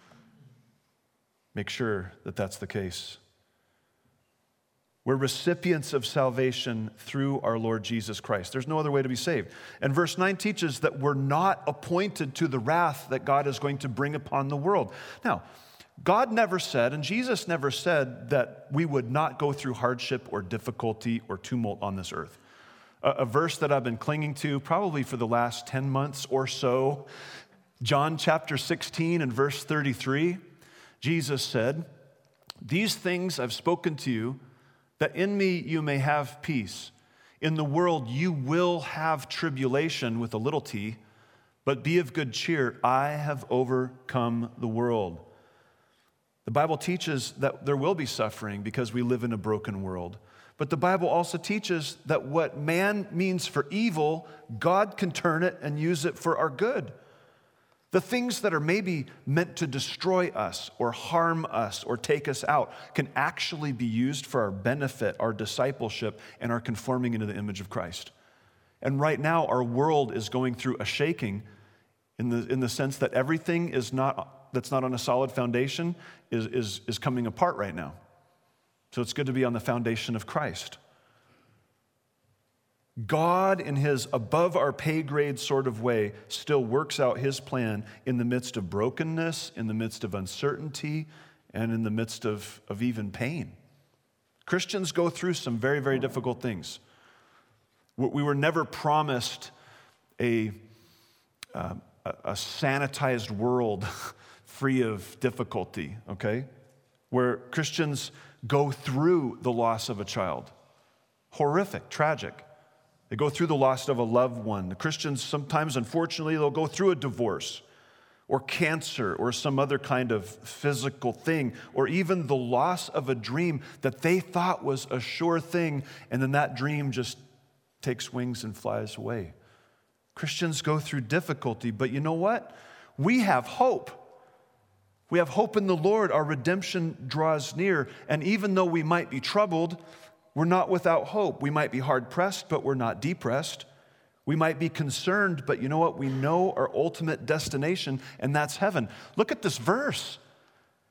Make sure that that's the case. We're recipients of salvation through our Lord Jesus Christ. There's no other way to be saved. And verse nine teaches that we're not appointed to the wrath that God is going to bring upon the world. Now, God never said, and Jesus never said, that we would not go through hardship or difficulty or tumult on this earth. A verse that I've been clinging to probably for the last ten months or so, John chapter sixteen and verse thirty-three, Jesus said, these things I've spoken to you, that in me you may have peace. In the world you will have tribulation with a little t, but be of good cheer, I have overcome the world. The Bible teaches that there will be suffering because we live in a broken world. But the Bible also teaches that what man means for evil, God can turn it and use it for our good. The things that are maybe meant to destroy us or harm us or take us out can actually be used for our benefit, our discipleship, and our conforming into the image of Christ. And right now, our world is going through a shaking in the, in the sense that everything is not, that's not on a solid foundation is, is, is coming apart right now. So it's good to be on the foundation of Christ. God, in his above our pay grade sort of way, still works out his plan in the midst of brokenness, in the midst of uncertainty, and in the midst of, of even pain. Christians go through some very, very difficult things. We were never promised a, uh, a sanitized world free of difficulty, okay? Where Christians go through the loss of a child. Horrific, tragic. They go through the loss of a loved one. The Christians sometimes, unfortunately, they'll go through a divorce or cancer or some other kind of physical thing, or even the loss of a dream that they thought was a sure thing, and then that dream just takes wings and flies away. Christians go through difficulty, but you know what? We have hope. We have hope in the Lord. Our redemption draws near. And even though we might be troubled, we're not without hope. We might be hard-pressed, but we're not depressed. We might be concerned, but you know what? We know our ultimate destination, and that's heaven. Look at this verse.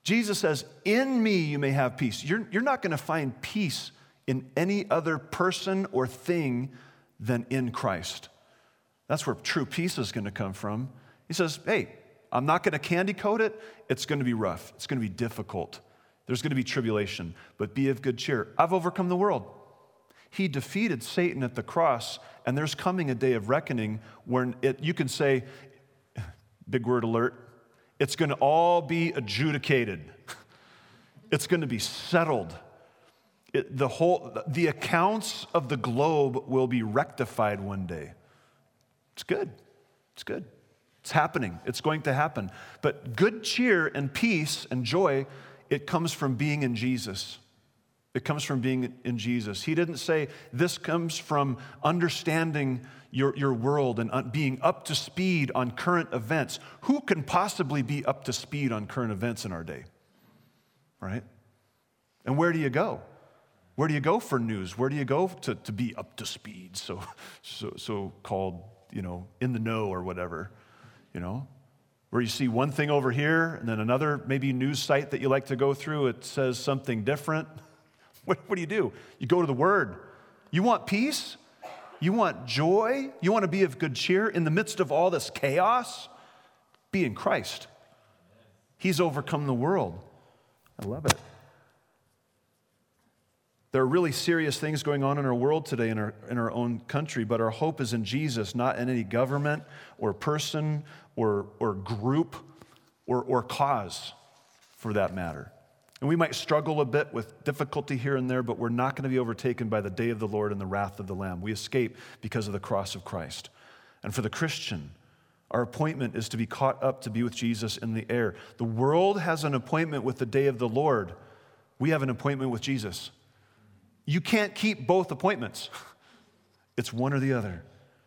Jesus says, in me you may have peace. You're, you're not going to find peace in any other person or thing than in Christ. That's where true peace is going to come from. He says, hey, I'm not going to candy coat it. It's going to be rough. It's going to be difficult. There's going to be tribulation, but be of good cheer. I've overcome the world. He defeated Satan at the cross, and there's coming a day of reckoning when it, you can say, big word alert, it's going to all be adjudicated. It's going to be settled. It, the whole, the accounts of the globe will be rectified one day. It's good. It's good. It's happening. It's going to happen. But good cheer and peace and joy, it comes from being in Jesus. It comes from being in Jesus. He didn't say this comes from understanding your, your world and being up to speed on current events. Who can possibly be up to speed on current events in our day? Right? And where do you go? Where do you go for news? Where do you go to, to be up to speed? So, so, so called, you know, in the know or whatever, you know? Where you see one thing over here and then another maybe news site that you like to go through, it says something different. What, what do you do? You go to the Word. You want peace? You want joy? You want to be of good cheer in the midst of all this chaos? Be in Christ. He's overcome the world. I love it. There are really serious things going on in our world today, in our, in our own country, but our hope is in Jesus, not in any government or person or, or group or, or cause, for that matter. And we might struggle a bit with difficulty here and there, but we're not going to be overtaken by the day of the Lord and the wrath of the Lamb. We escape because of the cross of Christ. And for the Christian, our appointment is to be caught up to be with Jesus in the air. The world has an appointment with the day of the Lord. We have an appointment with Jesus. You can't keep both appointments. It's one or the other.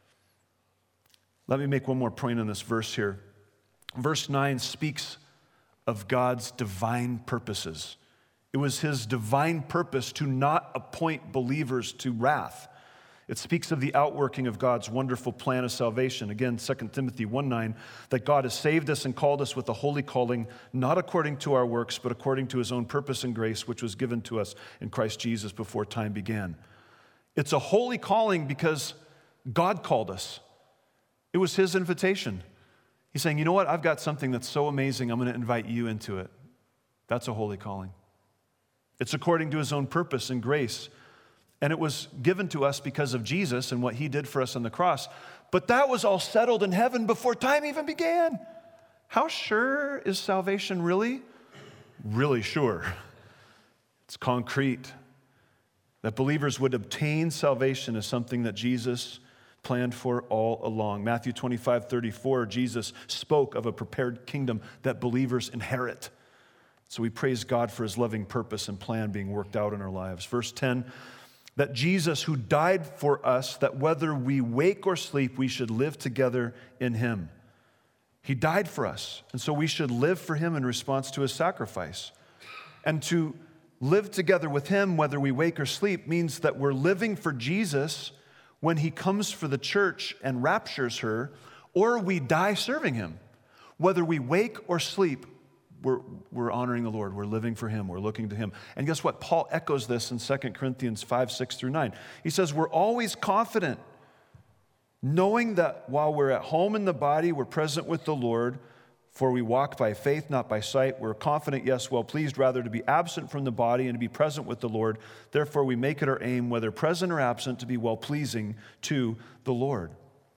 Let me make one more point on this verse here. Verse nine speaks of God's divine purposes. It was his divine purpose to not appoint believers to wrath. It speaks of the outworking of God's wonderful plan of salvation. Again, Second Timothy one nine, that God has saved us and called us with a holy calling, not according to our works, but according to his own purpose and grace, which was given to us in Christ Jesus before time began. It's a holy calling because God called us. It was his invitation. He's saying, you know what? I've got something that's so amazing, I'm going to invite you into it. That's a holy calling. It's according to his own purpose and grace. And it was given to us because of Jesus and what he did for us on the cross. But that was all settled in heaven before time even began. How sure is salvation really? Really sure. It's concrete. That believers would obtain salvation is something that Jesus planned for all along. Matthew twenty-five thirty-four, Jesus spoke of a prepared kingdom that believers inherit. So we praise God for his loving purpose and plan being worked out in our lives. Verse ten, that Jesus who died for us, that whether we wake or sleep, we should live together in him. He died for us, and so we should live for him in response to his sacrifice. And to live together with him, whether we wake or sleep, means that we're living for Jesus when he comes for the church and raptures her, or we die serving him. Whether we wake or sleep, we're, we're honoring the Lord. We're living for him. We're looking to him. And guess what? Paul echoes this in Second Corinthians five, six through nine. He says, we're always confident, knowing that while we're at home in the body, we're present with the Lord. For we walk by faith, not by sight. We're confident, yes, well pleased, rather to be absent from the body and to be present with the Lord. Therefore, we make it our aim, whether present or absent, to be well-pleasing to the Lord.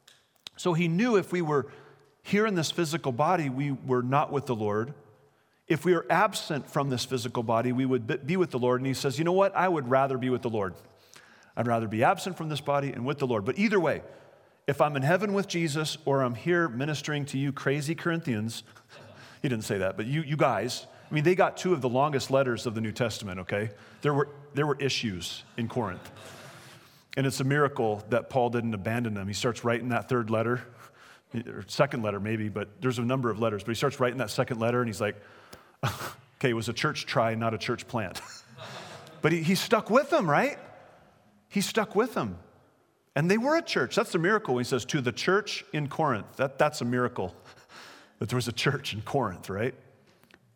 So he knew if we were here in this physical body, we were not with the Lord. If we were absent from this physical body, we would be with the Lord. And he says, you know what? I would rather be with the Lord. I'd rather be absent from this body and with the Lord. But either way, if I'm in heaven with Jesus or I'm here ministering to you crazy Corinthians, he didn't say that, but you, you guys, I mean, they got two of the longest letters of the New Testament, okay? There were, there were issues in Corinth. And it's a miracle that Paul didn't abandon them. He starts writing that third letter, or second letter maybe, but there's a number of letters. But he starts writing that second letter and he's like, okay, it was a church try, not a church plant. But he, he stuck with them, right? He stuck with them. And they were a church. That's the miracle. He says, to the church in Corinth. That, that's a miracle, that there was a church in Corinth, right?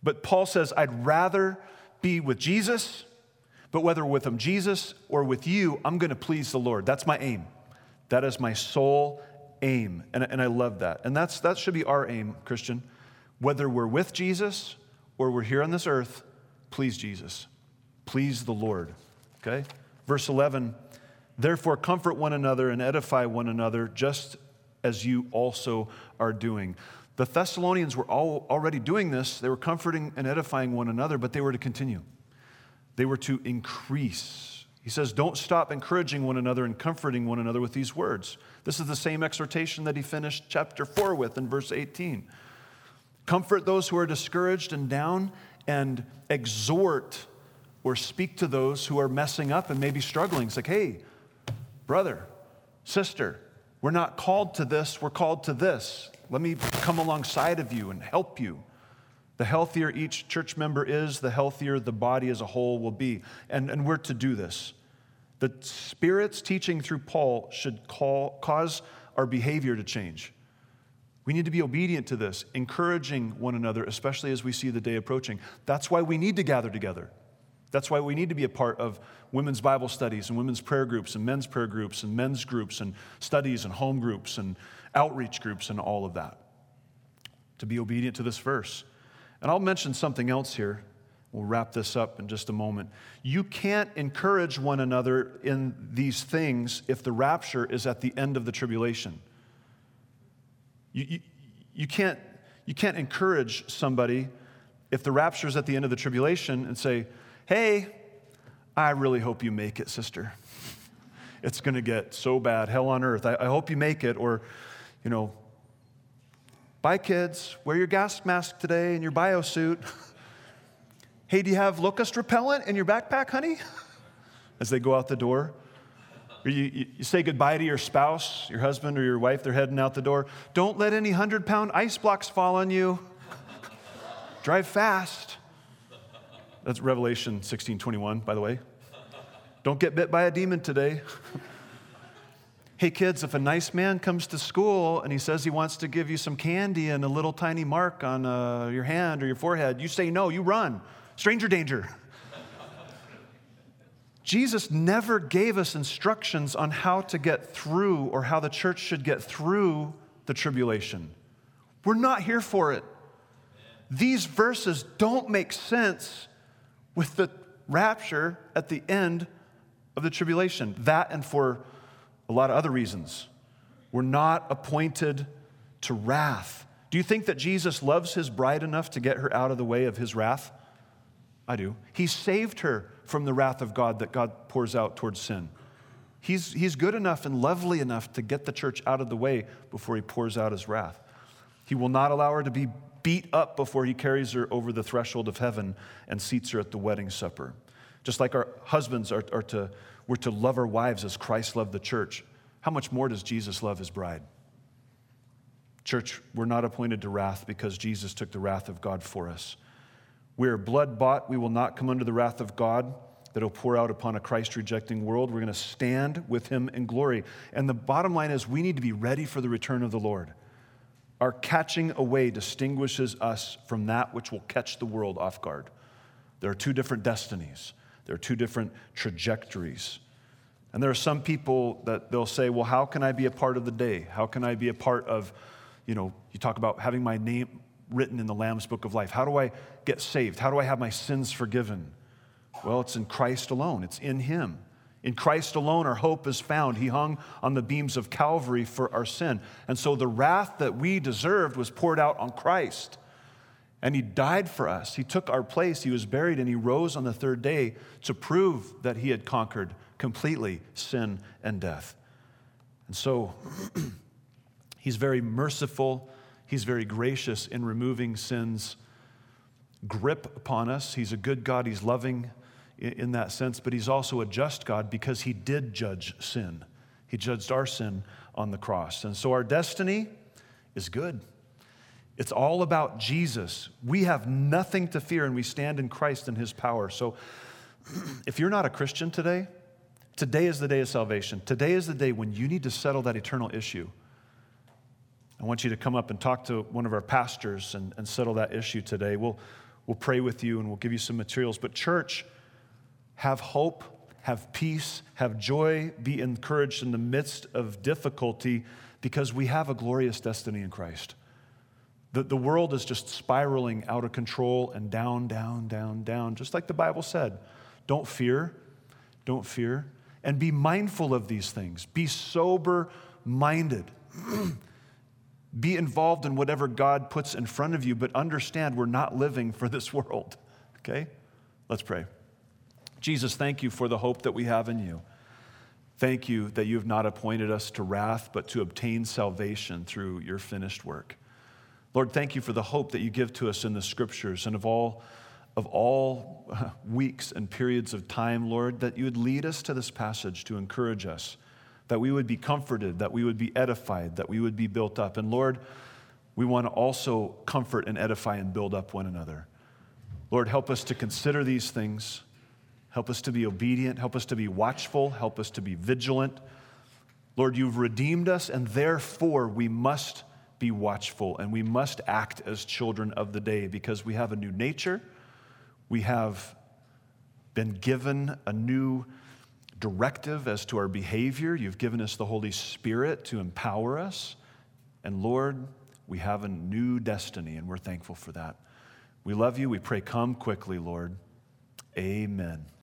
But Paul says, I'd rather be with Jesus, but whether with him, Jesus, or with you, I'm going to please the Lord. That's my aim. That is my sole aim. And, and I love that. And that's that should be our aim, Christian. Whether we're with Jesus or we're here on this earth, please Jesus. Please the Lord. Okay? Verse eleven, therefore comfort one another and edify one another, just as you also are doing. The Thessalonians were all already doing this. They were comforting and edifying one another, but they were to continue. They were to increase. He says, don't stop encouraging one another and comforting one another with these words. This is the same exhortation that he finished chapter four with in verse eighteen. Comfort those who are discouraged and down, and exhort or speak to those who are messing up and maybe struggling. It's like, hey, brother, sister, we're not called to this, we're called to this. Let me come alongside of you and help you. The healthier each church member is, the healthier the body as a whole will be. And, and we're to do this. The Spirit's teaching through Paul should call, cause our behavior to change. We need to be obedient to this, encouraging one another, especially as we see the day approaching. That's why we need to gather together. That's why we need to be a part of women's Bible studies and women's prayer groups and men's prayer groups and men's groups and studies and home groups and outreach groups and all of that. To be obedient to this verse. And I'll mention something else here. We'll wrap this up in just a moment. You can't encourage one another in these things if the rapture is at the end of the tribulation. You, you, you, can't, you can't encourage somebody if the rapture is at the end of the tribulation and say, hey, I really hope you make it, sister. It's going to get so bad, hell on earth. I, I hope you make it. Or, you know, bye, kids. Wear your gas mask today and your biosuit. Hey, do you have locust repellent in your backpack, honey? As they go out the door. Or you, you, you say goodbye to your spouse, your husband or your wife. They're heading out the door. Don't let any hundred-pound ice blocks fall on you. Drive fast. That's Revelation sixteen twenty-one, by the way. Don't get bit by a demon today. Hey, kids, if a nice man comes to school and he says he wants to give you some candy and a little tiny mark on uh, your hand or your forehead, you say no, you run. Stranger danger. Jesus never gave us instructions on how to get through or how the church should get through the tribulation. We're not here for it. These verses don't make sense with the rapture at the end of the tribulation. That and for a lot of other reasons. We're not appointed to wrath. Do you think that Jesus loves his bride enough to get her out of the way of his wrath? I do. He saved her from the wrath of God that God pours out towards sin. He's, he's good enough and lovely enough to get the church out of the way before he pours out his wrath. He will not allow her to be beat up before he carries her over the threshold of heaven and seats her at the wedding supper. Just like our husbands are, are to, we're to love our wives as Christ loved the church. How much more does Jesus love his bride? Church, we're not appointed to wrath because Jesus took the wrath of God for us. We are blood bought. We will not come under the wrath of God that will pour out upon a Christ-rejecting world. We're going to stand with him in glory. And the bottom line is we need to be ready for the return of the Lord. Our catching away distinguishes us from that which will catch the world off guard. There are two different destinies. There are two different trajectories. And there are some people that they'll say, well, how can I be a part of the day? How can I be a part of, you know, you talk about having my name written in the Lamb's Book of Life. How do I get saved? How do I have my sins forgiven? Well, it's in Christ alone. It's in him. In Christ alone, our hope is found. He hung on the beams of Calvary for our sin. And so the wrath that we deserved was poured out on Christ. And he died for us. He took our place. He was buried, and he rose on the third day to prove that he had conquered completely sin and death. And so he's very merciful. He's very gracious in removing sin's grip upon us. He's a good God. He's loving in that sense, but he's also a just God because he did judge sin. He judged our sin on the cross. And so our destiny is good. It's all about Jesus. We have nothing to fear, and we stand in Christ and his power. So if you're not a Christian today, today is the day of salvation. Today is the day when you need to settle that eternal issue. I want you to come up and talk to one of our pastors and, and settle that issue today. We'll, We'll pray with you and we'll give you some materials. But church, have hope, have peace, have joy, be encouraged in the midst of difficulty because we have a glorious destiny in Christ. The, the world is just spiraling out of control and down, down, down, down, just like the Bible said. Don't fear, don't fear, and be mindful of these things. Be sober-minded. Be involved in whatever God puts in front of you, but understand we're not living for this world, okay? Let's pray. Jesus, thank you for the hope that we have in you. Thank you that you have not appointed us to wrath, but to obtain salvation through your finished work. Lord, thank you for the hope that you give to us in the scriptures and of all, of all weeks and periods of time, Lord, that you would lead us to this passage to encourage us, that we would be comforted, that we would be edified, that we would be built up. And Lord, we want to also comfort and edify and build up one another. Lord, help us to consider these things. Help us to be obedient. Help us to be watchful. Help us to be vigilant. Lord, you've redeemed us, and therefore we must be watchful, and we must act as children of the day because we have a new nature. We have been given a new directive as to our behavior. You've given us the Holy Spirit to empower us. And Lord, we have a new destiny, and we're thankful for that. We love you. We pray, come quickly, Lord. Amen.